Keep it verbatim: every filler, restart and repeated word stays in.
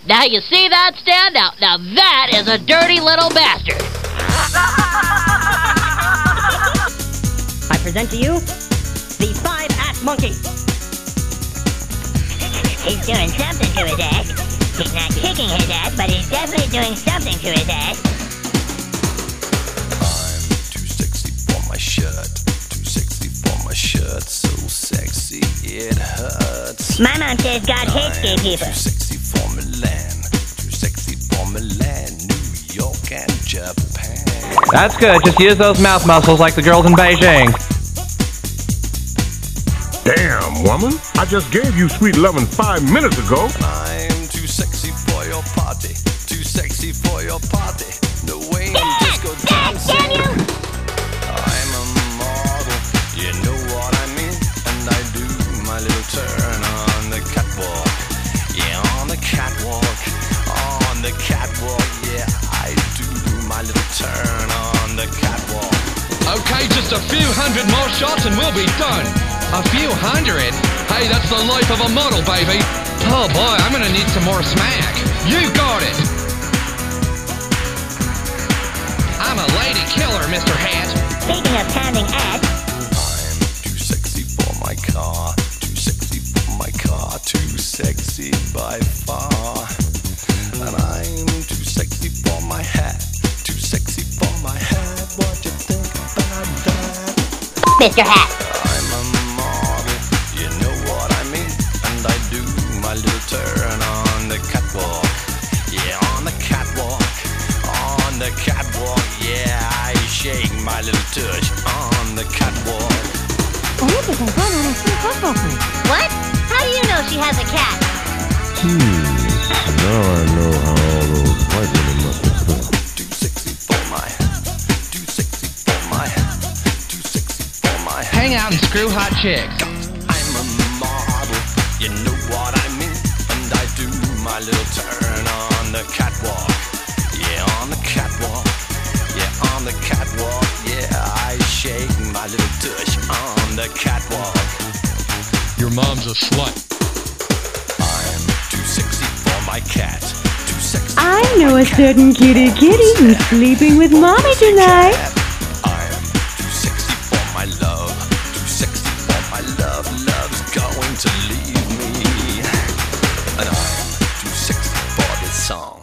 Now you see that stand? Now, now that is a dirty little bastard. I present to you the five-ass monkey. He's doing something to his ass. He's not kicking his ass, but he's definitely doing something to his ass. I'm too sexy for my shirt. Too sexy for my shirt. So sexy it hurts. My mom says God hates gay people. Too sexy for Milan. Too sexy for Milan, New York and Japan. That's good. Just use those mouth muscles like the girls in Beijing. Damn, woman. I just gave you sweet lovin' five minutes ago. I'm too sexy for your party. Too sexy for your party. No way I'm disco dancing. I'm a model. You know what I mean? And I do my little turn on the catwalk. Yeah, on the catwalk. On the catwalk. Yeah, I do my little turn on the catwalk. Okay, just a few hundred more shots and we'll be done. A few hundred? Hey, that's the life of a model, baby. Oh boy, I'm gonna need some more smack. You got it. I'm a lady killer, Mister Hat. Speaking of pounding ass. I'm too sexy for my car. Too sexy for my car. Too sexy by far. And I'm too sexy for my hat. Too sexy for my hat. What you think about that? Mister Hat. I'm a model, you know what I mean. And I do my little turn on the catwalk. Yeah, on the catwalk. On the catwalk. Yeah, I shake my little tush on the catwalk. What? How do you know she has a cat? Hmm. Now I know how all those white women must have felt. Too sexy for my, too sexy for my, too sexy for my. Hang out and screw hot chicks. I'm a model, you know what I mean. And I do my little turn on the catwalk. Yeah, on the catwalk. Yeah, on the catwalk. Yeah, I shake my little tush on the catwalk. Your mom's a slut. I'm too sexy for my cat. Too sexy. I know a certain kitty kitty who's sleeping with mommy tonight. I'm too sexy for my love. Too sexy for my love. Love's going to leave me. And I'm too sexy for this song.